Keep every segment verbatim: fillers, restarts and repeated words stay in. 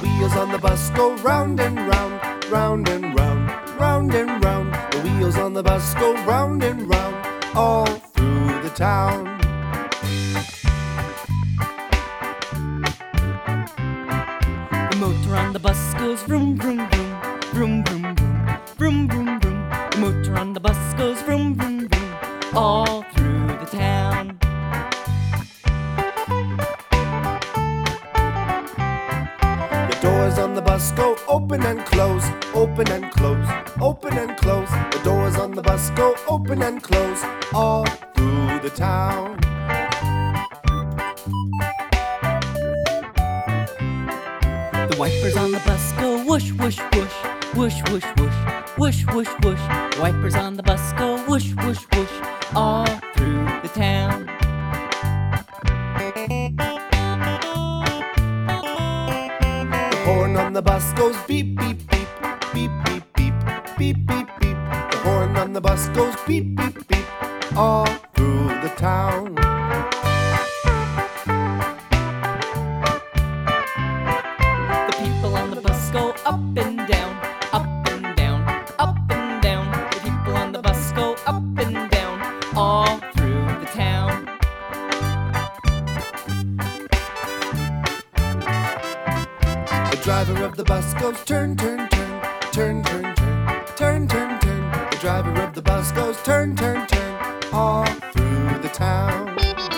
wheels on the bus go round and round, round and round, round and round. The wheels on the bus go round and round, all through the town. The motor on the bus goes vroom, vroom, vroom, vroom, vroom, vroom, vroom, vroom, vroom. The motor on the bus goes vroom, vroom, vroom, all through the town. The doors on the bus go open and close, open and close, open and close. The doors on the bus go open and close, all through the town. The wipers on the bus go whoosh, whoosh, whoosh, whoosh, whoosh, whoosh, whoosh, whoosh, whoosh. The wipers on the bus go whoosh, whoosh, whoosh, all through the town. The horn on the bus goes beep, beep, beep, beep, beep, beep, beep, beep, beep. The horn on the bus goes beep, beep, beep, all through the town. The people on the bus go up and down, up and down, up and down. The people on the bus go up and down, all through the town. The driver of the bus goes turn, turn, turn, turn, turn, turn, turn, turn, turn. The driver of the bus goes turn, turn, turn, all through the town.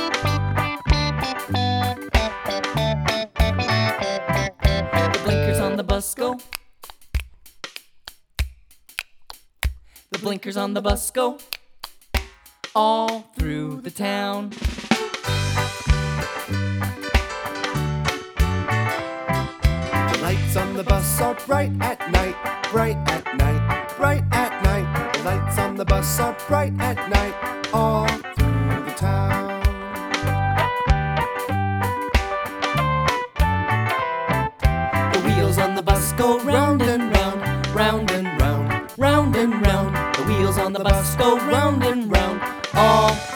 The blinkers on the bus go. The blinkers on the bus go all through the town. The lights on the bus are bright at night, bright at night, bright at night. The lights on the bus are bright at night, all through the town. The wheels on the bus go round and round, round and round, round and round. The wheels on the bus go round and round, all